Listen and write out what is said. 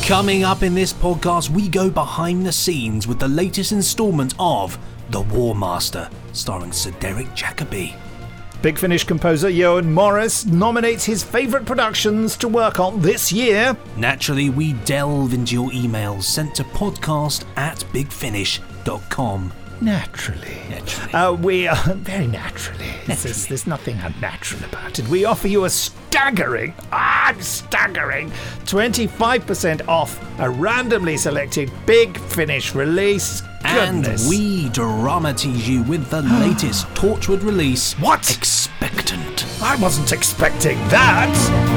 Coming up in this podcast, we go behind the scenes with the latest instalment of The War Master, starring Sir Derek Jacobi. Big Finish composer Johan Morris nominates his favourite productions to work on this year. Naturally, we delve into your emails sent to podcast@bigfinish.com. Naturally. We are very naturally. There's nothing unnatural about it. We offer you a staggering 25% off a randomly selected Big Finish release. Goodness. And we dramatize you with the latest Torchwood release. What? Expectant. I wasn't expecting that.